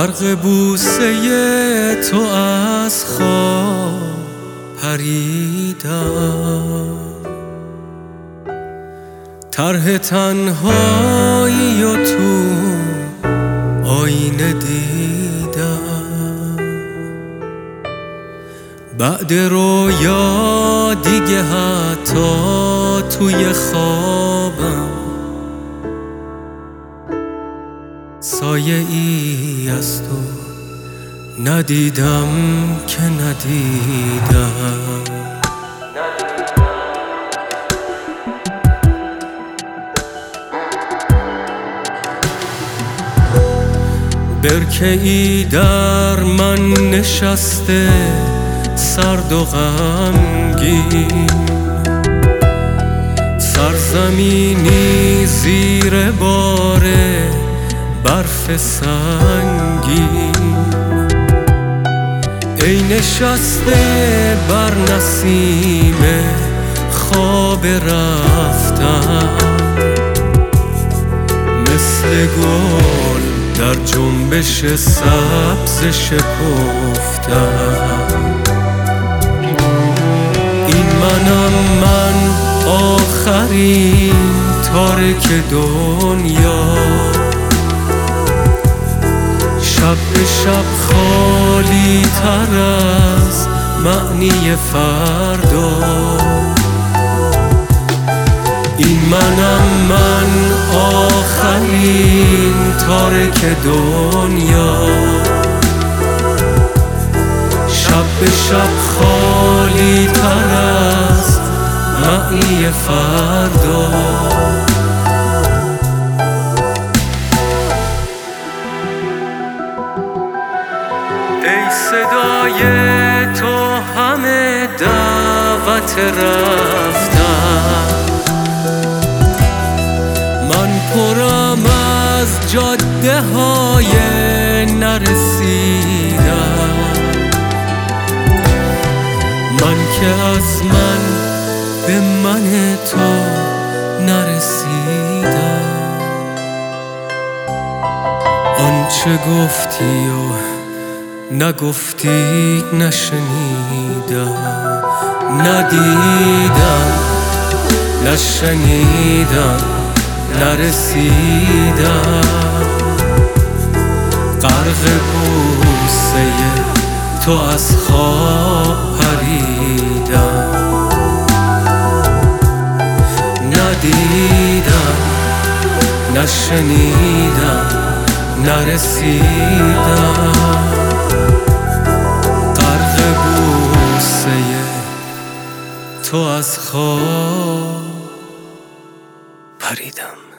غرق بوسه تو از خواب پریدم، طرح تنهایی و تو آینه دیدم. بعد رویا دیگه حتی توی خوابم سایه ای از تو ندیدم که ندیدم. برکه‌ای در من نشسته سرد و غمگین، سرزمینی زیر بار برف سنگین. ای نشسته بر نسیم خواب رفتن، مثل گل در جنبش سبز شکفتم. این منم من، آخرین تارک دنیا، شب به شب خالی تر از معنی فردا. این منم من، آخرین تارک دنیا، شب به شب خالی تر از معنی فردا. ای صدای تو همه دعوت رفتن، من پرم از جاده های نرسیدم. من که از من به من تو نرسیدم. آنچه گفتی و نگفتی نشنیدم، ندیدم نشنیدم نرسیدم. غرق بوسه تو از خواب پریدم، ندیدم نشنیدم نرسیدم. غرق بوسه تو از خواب پریدم.